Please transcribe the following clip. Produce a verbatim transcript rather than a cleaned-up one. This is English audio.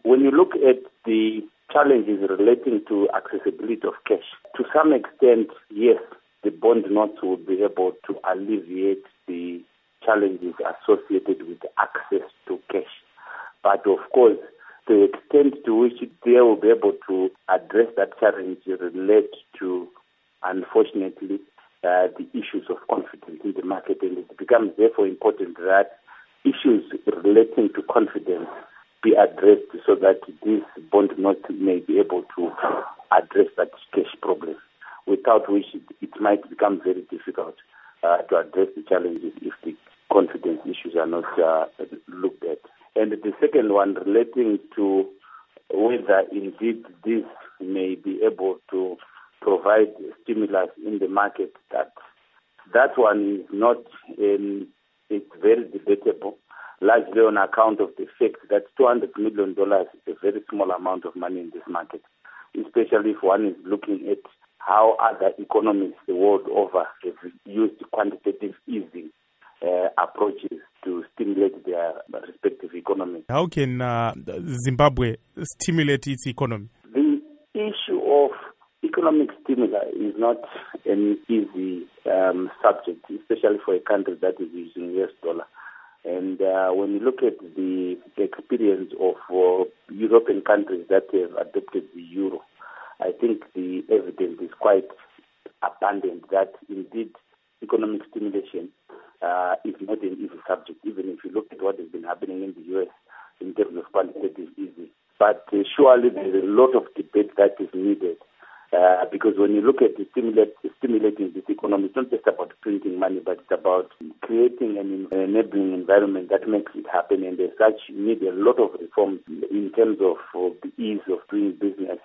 when you look at the challenges relating to accessibility of cash, to some extent, yes, the bond notes will be able to alleviate the challenges associated with access to cash. But of course, the extent to which they will be able to address that challenge relate to, unfortunately, uh, the issues of confidence in the market. And it becomes therefore important that issues relating to confidence be addressed so that this bond note may be able to address that cash problem, without which it, it might become very difficult uh, to address the challenges if the confidence issues are not uh, looked at. And the second one relating to whether indeed this may be able to provide stimulus in the market, that that one is not, um, it's very debatable, largely on account of the fact that two hundred million dollars is a very small amount of money in this market, especially if one is looking at how other economies the world over have used quantitative easing uh, approaches to stimulate their respective economies. How can uh, Zimbabwe stimulate its economy? The issue of economic stimuli is not an easy um, subject, especially for a country that is using U S dollar. And uh, when you look at the experience of uh, European countries that have adopted the euro, I think the evidence is quite abundant that indeed economic stimulation uh, is not an easy subject, even if you look at what has been happening in the U S in terms of quantitative easing. But uh, surely there is a lot of debate that is needed. Uh, because when you look at the stimulate, stimulating this economy, it's not just about printing money, but it's about creating an enabling environment that makes it happen. And as such, you need a lot of reforms in terms of, of the ease of doing business